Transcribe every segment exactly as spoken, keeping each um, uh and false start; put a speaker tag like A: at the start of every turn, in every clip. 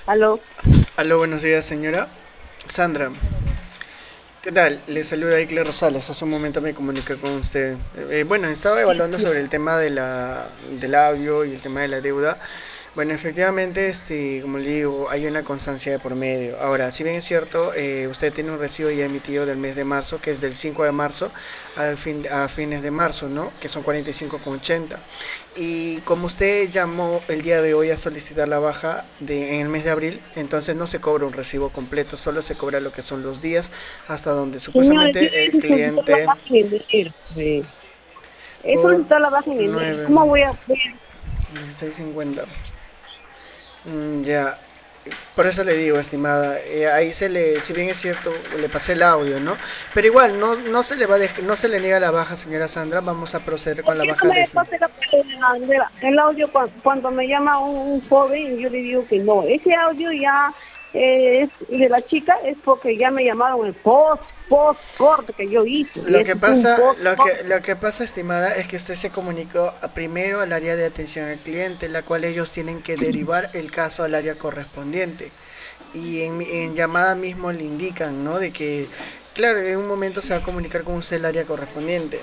A: Aló.
B: Aló, buenos días, señora Sandra. ¿Qué tal? Le saluda Icle Rosales. Hace un momento me comuniqué con usted. Eh, bueno, estaba evaluando sobre el tema de la, del audio y el tema de la deuda. Bueno, efectivamente, este, como le digo, hay una constancia de por medio. Ahora, si bien es cierto, eh, usted tiene un recibo ya emitido del mes de marzo, que es del cinco de marzo al fin, a fines de marzo, ¿no? Que son cuarenta y cinco con ochenta. Y como usted llamó el día de hoy a solicitar la baja de, en el mes de abril, entonces no se cobra un recibo completo, solo se cobra lo que son los días hasta donde
A: Señores, yo
B: supuestamente el
A: he solicitado la
B: cliente
A: baja en enero. Sí. He
B: por
A: solicitado la baja en enero.
B: nueve
A: ¿Cómo voy a...? voy a-
B: dieciséis cincuenta. Mm, ya, por eso le digo, estimada, eh, ahí se le, si bien es cierto, le pasé el audio, ¿no? Pero igual, no, no se le va a dej- no se le niega la baja, señora Sandra, vamos a proceder
A: ¿Por
B: con la
A: qué no
B: baja
A: me
B: definitiva.
A: pase la- la- de la- el audio cuando, cuando me llama un, un joven? Yo le digo que no. Ese audio ya eh, es de la chica es porque ya me llamaron el post, post corte que yo hice. Y
B: Lo que
A: ese es un
B: pasa,
A: post
B: lo que,
A: corte.
B: lo que pasa, estimada, es que usted se comunicó a- primero al área de atención al cliente, la cual ellos tienen que derivar el caso al área correspondiente. Y en, mi- en llamada mismo le indican, ¿no? De que, claro, en un momento se va a comunicar con usted el área correspondiente.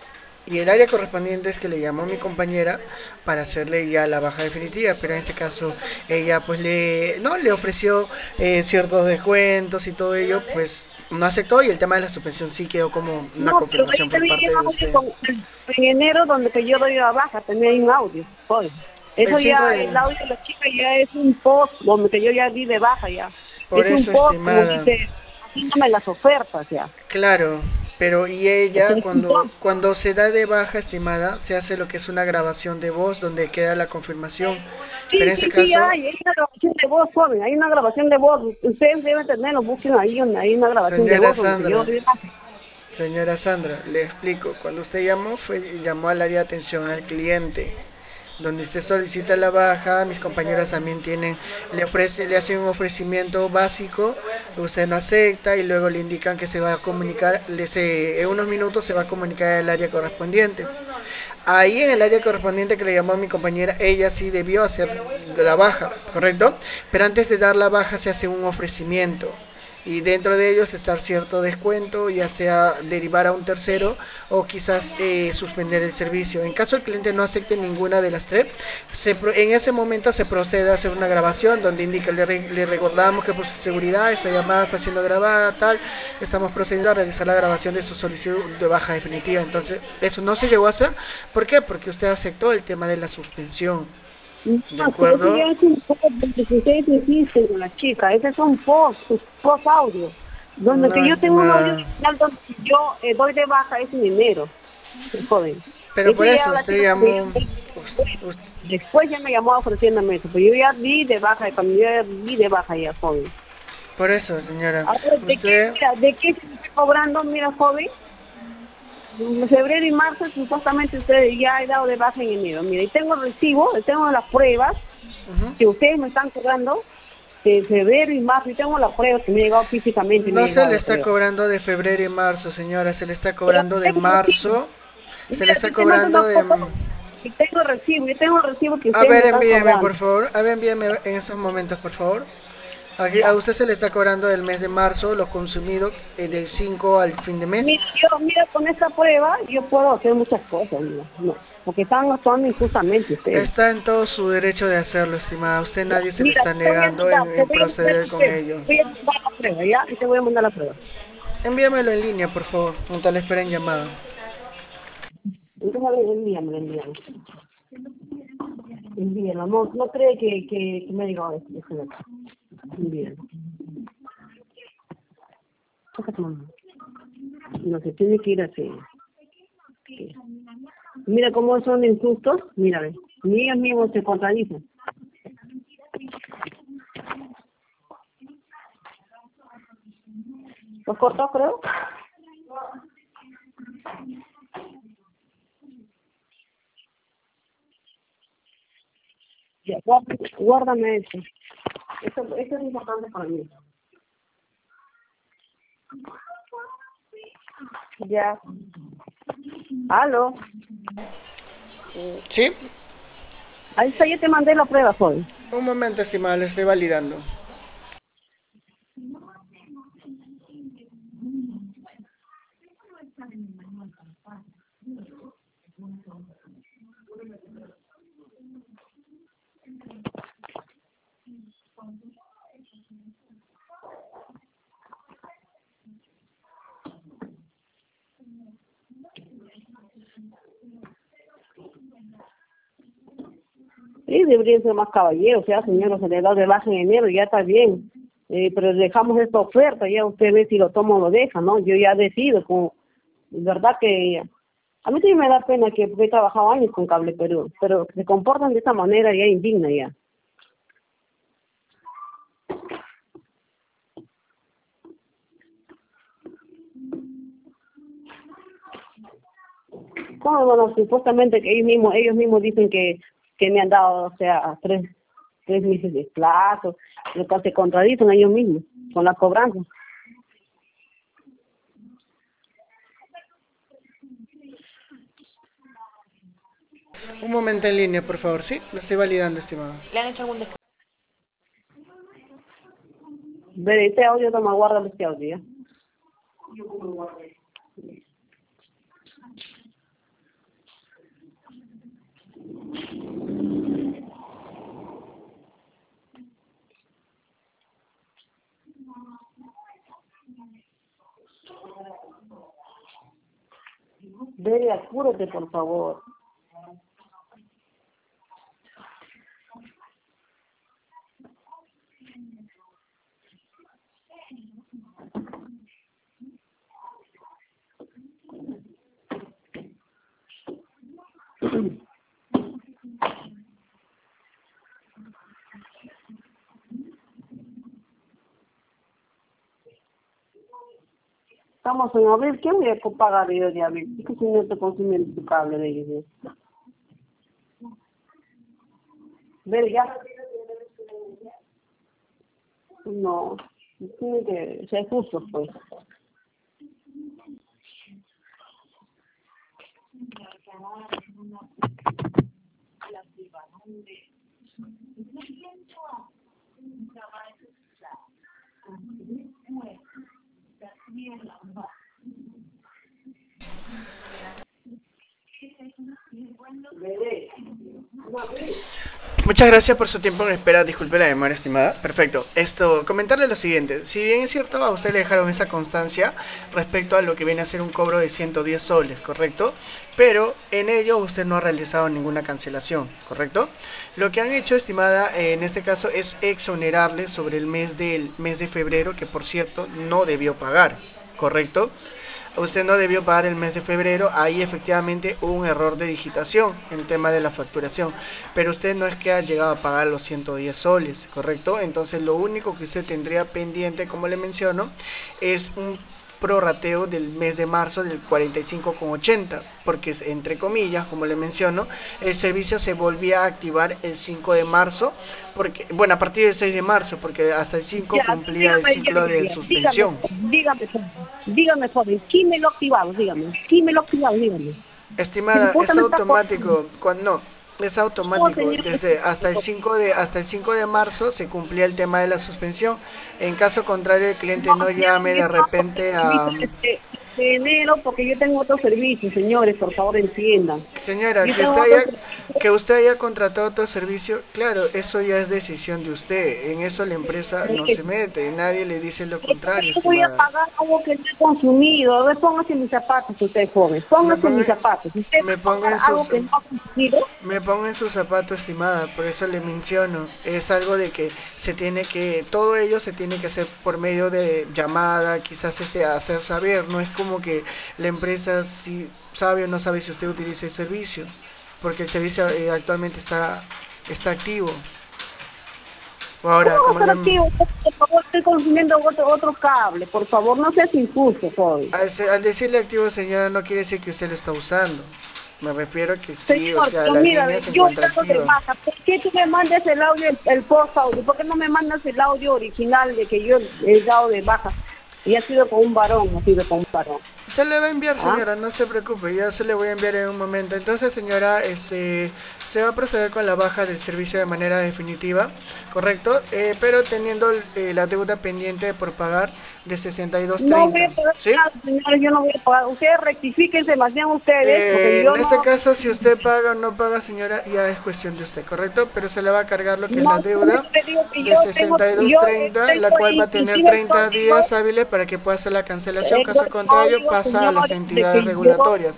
B: Y el área correspondiente es que le llamó a mi compañera para hacerle ya la baja definitiva, pero en este caso ella pues le, no, le ofreció eh, ciertos descuentos y todo ello, pues no aceptó y el tema de la suspensión sí quedó como una
A: No, pero ahí
B: confirmación por
A: también hay
B: parte
A: un
B: de
A: audio
B: usted.
A: con, en enero donde que yo doy la baja, también hay un audio. Joder.
B: El
A: Eso
B: cinco
A: ya,
B: de...
A: el audio de la chica ya es un post donde que yo ya di de baja ya.
B: Por
A: Es un
B: eso,
A: post, como
B: estimada,
A: dice, haciéndome las ofertas ya.
B: claro, pero y
A: Ese
B: ella
A: es un
B: cuando,
A: post.
B: cuando se da de baja, estimada, se hace lo que es una grabación de voz donde queda la confirmación. Pero
A: Sí,
B: en este
A: sí, sí,
B: caso,
A: hay, hay una grabación de voz, joven, hay una grabación de voz. Ustedes deben tenerlo, busquen ahí, donde hay una grabación de
B: señora
A: voz donde que yo
B: Sandra,
A: doy de baja.
B: señora Sandra, le explico. Cuando usted llamó, fue, llamó al área de atención al cliente, donde usted solicita la baja. Mis compañeras también tienen, le ofrece, le hacen un ofrecimiento básico, usted no acepta y luego le indican que se va a comunicar, le se- en unos minutos se va a comunicar al área correspondiente. Ahí en el área correspondiente que le llamó a mi compañera, ella sí debió hacer la baja, ¿correcto? Pero antes de dar la baja se hace un ofrecimiento. Y dentro de ellos estar cierto descuento, ya sea derivar a un tercero o quizás eh, suspender el servicio. En caso el cliente no acepte ninguna de las tres, se, en ese momento se procede a hacer una grabación donde indica, le, le recordamos que por su seguridad esta llamada está siendo grabada, tal, estamos procediendo a realizar la grabación de su solicitud de baja definitiva. Entonces, eso no se llegó a hacer. ¿Por qué? Porque usted aceptó el tema de la suspensión.
A: No,
B: ¿De
A: pero eso
B: acuerdo?
A: ya es un post donde que ustedes insisten con la chica, ese es un post, un post audio, donde
B: No,
A: que yo tengo un audio
B: estimada.
A: original donde yo eh, doy de baja es en enero, joven.
B: Pero por
A: Ese ya
B: eso
A: la
B: usted
A: chica que me
B: llamó.
A: llamó después,
B: Usted, usted,
A: después ya me llamó ofreciéndome eso, pero yo ya di de baja, cuando yo ya di de baja ya, joven.
B: por eso, señora.
A: Ahora, ¿de qué,
B: Usted.
A: mira, de qué se me está cobrando, mira, joven? En febrero y marzo supuestamente ustedes ya he dado de baja en enero. Mira, y tengo el recibo, tengo las pruebas
B: Uh-huh.
A: que ustedes me están cobrando de febrero y marzo, y tengo la prueba que me ha llegado físicamente, me ha
B: No se
A: llegado
B: le
A: la
B: está
A: prueba.
B: cobrando de febrero y marzo, señora. Se le está
A: Pero
B: cobrando de
A: tengo el recibo.
B: marzo. Se le
A: Mira,
B: está
A: si te mando
B: cobrando
A: una
B: de.
A: foto, y tengo el recibo, yo tengo el recibo que
B: A
A: ustedes
B: ver,
A: me están
B: envíeme, por
A: cobrando.
B: favor. A ver, envíeme en esos momentos, por favor. Aquí, a
A: Ya.
B: usted se le está cobrando del mes de marzo lo consumido eh, del cinco al fin de mes.
A: Mira, yo, mira, con esta prueba yo puedo hacer muchas cosas, mira, no, porque están actuando injustamente ustedes.
B: Está en todo su derecho de hacerlo, estimada. A usted
A: Ya,
B: nadie se le
A: mira,
B: está
A: te voy a
B: negando
A: mandar,
B: en,
A: te
B: en
A: voy a mandar
B: proceder
A: la
B: con
A: prueba,
B: ello.
A: te voy a mandar la prueba, ya, y te voy a mandar la prueba.
B: Envíamelo en línea, por favor. Un tal espera en llamada.
A: Entonces, envíame, envíame. Envíalo, no, no cree que, que, que me ha llegado esto, déjame acá. Envíalo. Saca tu mano. No se tiene que ir así. Mira cómo son injustos, mira, ve. Ni ellos mismos se contradicen. ¿Los cortó, creo? Ya, guárdame, guárdame eso. Eso, eso es importante para mí. Ya. Aló.
B: ¿Sí?
A: Ahí está, yo te mandé la prueba, joven.
B: Un momento, estimada, lo estoy validando.
A: Sí, deberían ser más caballeros, o sea, señora, se le da de baja en enero, ya está bien. Eh, pero dejamos esta oferta, ya usted ve si lo toma o lo deja, ¿no? Yo ya decido, como, verdad que a mí sí me da pena que porque he trabajado años con Cable Perú, pero que se comportan de esta manera ya indigna ya. ¿Cómo, bueno, supuestamente que ellos mismos, ellos mismos dicen que, que me han dado, o sea, tres, tres meses de plazo, lo cual se contradicen ellos mismos con la cobranza.
B: Un momento en línea, por favor, ¿sí? Lo estoy validando, estimado.
C: ¿Le han hecho algún descuento?
A: Ve, este audio, toma, guarda este audio, ¿ya? Ve, apúrate, por favor. Estamos en abril, ¿qué voy a pagar yo de abril? Es que si no te consumen tu cable de ellos. Ver, ya. No, tiene que ser justo, pues. Veré.
B: Muchas gracias por su tiempo en espera. Disculpe la demora, estimada. Perfecto. Esto, comentarle lo siguiente. Si bien es cierto, a usted le dejaron esa constancia respecto a lo que viene a ser un cobro de ciento diez soles, ¿correcto? Pero en ello usted no ha realizado ninguna cancelación, ¿correcto? Lo que han hecho, estimada, en este caso es exonerarle sobre el mes del mes de febrero, que por cierto no debió pagar, ¿correcto? Usted no debió pagar el mes de febrero, ahí efectivamente hubo un error de digitación en el tema de la facturación, pero usted no es que ha llegado a pagar los ciento diez soles, ¿correcto? Entonces lo único que usted tendría pendiente, como le menciono, es un prorrateo del mes de marzo del cuarenta y cinco con ochenta, porque es, entre comillas, como le menciono, el servicio se volvía a activar el cinco de marzo, porque, bueno, a partir del seis de marzo, porque hasta el cinco
A: Ya,
B: cumplía el
A: dígame,
B: ciclo
A: ya, ya,
B: de
A: ya. Dígame,
B: suspensión.
A: dígame, dígame, joven, ¿quién me lo ha activado? Dígame, ¿quién me lo ha activado? Dígame. Si
B: Estimada, es
A: supuestamente está por...
B: automático, cuando no, es
A: No,
B: automático.
A: señor.
B: Desde hasta el cinco de hasta el cinco de marzo se cumplía el tema de la suspensión. En caso contrario, el
A: No,
B: cliente no
A: señor,
B: llame
A: yo
B: de
A: estaba por el
B: repente a.
A: servicio de, de enero porque yo tengo otro servicio, señores, por favor entiendan.
B: Señora,
A: Yo
B: que
A: tengo
B: usted
A: otro
B: haya
A: servicio.
B: que usted haya contratado otro servicio, claro, eso ya es decisión de usted. En eso la empresa no se mete, nadie le dice lo contrario,
A: Yo voy a
B: estimada.
A: pagar algo que no he consumido. A ver, póngase en mis zapatos, usted joven.
B: Me
A: Póngase en
B: pongo,
A: mis zapatos. Usted
B: me
A: va a
B: pongo
A: pagar
B: en
A: algo
B: sus
A: que no ha consumido.
B: Me pongo en su zapato, estimada, por eso le menciono. Es algo de que se tiene que, todo ello se tiene que hacer por medio de llamada, quizás este hacer saber. No es como que la empresa si sabe o no sabe si usted utiliza el servicio, porque el servicio eh, actualmente está, está activo.
A: ¿Cómo
B: Ahora,
A: va a
B: como
A: estar
B: le,
A: activo? Por favor, estoy consumiendo otro, otro cable. Por favor, no seas injusto, joven.
B: al, al decirle activo, señora, no quiere decir que usted lo está usando. Me refiero a que sí, o
A: Señor,
B: sea,
A: pero
B: la
A: mira,
B: línea se
A: yo he
B: encuentra
A: dado de
B: activa.
A: baja. ¿Por qué tú me mandas el audio, el, el post audio? ¿Por qué no me mandas el audio original de que yo he dado de baja? Y ha sido con un varón, ha sido con un varón.
B: Se le va a enviar,
A: ¿Ah?
B: señora, no se preocupe, ya se le voy a enviar en un momento. Entonces, señora, este, se va a proceder con la baja del servicio de manera definitiva, ¿correcto? Eh, pero teniendo eh, la deuda pendiente por pagar de sesenta y dos
A: No voy
B: treinta,
A: a pagar
B: ¿sí?
A: nada, señores, yo no voy a pagar. Ustedes rectifíquense más bien ustedes, porque
B: Eh, en
A: yo
B: este
A: no,
B: caso, si usted paga o no paga, señora, ya es cuestión de usted, ¿correcto? Pero se le va a cargar lo que es
A: no,
B: la deuda
A: solamente digo que
B: de
A: yo tengo,
B: sesenta y dos
A: yo eh,
B: treinta, la
A: tengo
B: cual va a tener
A: inclusive el
B: treinta
A: código,
B: días hábiles para que pueda hacer la cancelación.
A: tengo
B: Caso
A: el
B: contrario,
A: código,
B: pasa a las
A: señores, de
B: entidades
A: que yo,
B: regulatorias.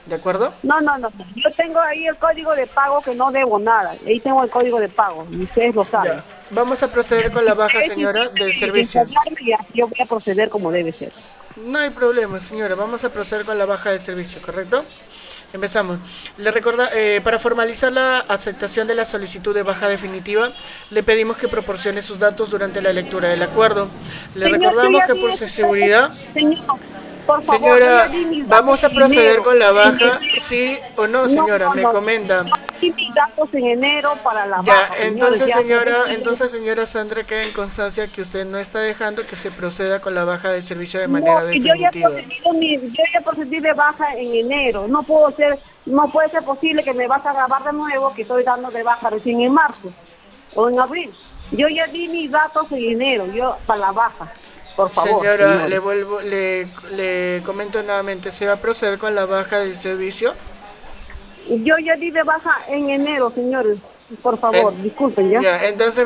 B: ¿De acuerdo?
A: No, no, no. Yo tengo ahí el código de pago que no debo nada. Ahí tengo el código de pago. Y ustedes lo saben.
B: Ya. Vamos a proceder con la baja, señora, del servicio.
A: Yo voy a proceder como debe ser.
B: No hay problema, señora. Vamos a proceder con la baja del servicio, ¿correcto? Empezamos. Le recorda, eh, para formalizar la aceptación de la solicitud de baja definitiva, le pedimos que proporcione sus datos durante la lectura del acuerdo. Le
A: Señor,
B: recordamos
A: yo ya
B: que
A: di
B: por
A: ese-
B: su seguridad,
A: Señor, por favor,
B: señora,
A: yo ya di mis
B: vamos a
A: datos en
B: proceder
A: enero.
B: con la baja,
A: En-
B: sí o no,
A: No,
B: señora,
A: no,
B: me
A: no.
B: comenta.
A: Yo di mis datos en enero para la
B: Ya,
A: baja, señores.
B: entonces
A: Ya,
B: señora, entonces señora Sandra, queda en constancia que usted no está dejando que se proceda con la baja del servicio de
A: no,
B: manera
A: que yo ya he
B: definitiva.
A: procedido mi, yo ya procedí de baja en enero. No puedo ser, no puede ser posible que me vas a grabar de nuevo que estoy dando de baja recién en marzo o en abril. Yo ya di mis datos en enero, yo para la baja. Por favor,
B: Señora, le
A: señores.
B: vuelvo, le, le comento nuevamente, ¿se va a proceder con la baja del servicio?
A: Yo ya di de baja en enero, señores. Por favor,
B: En-
A: disculpen ya.
B: ya, entonces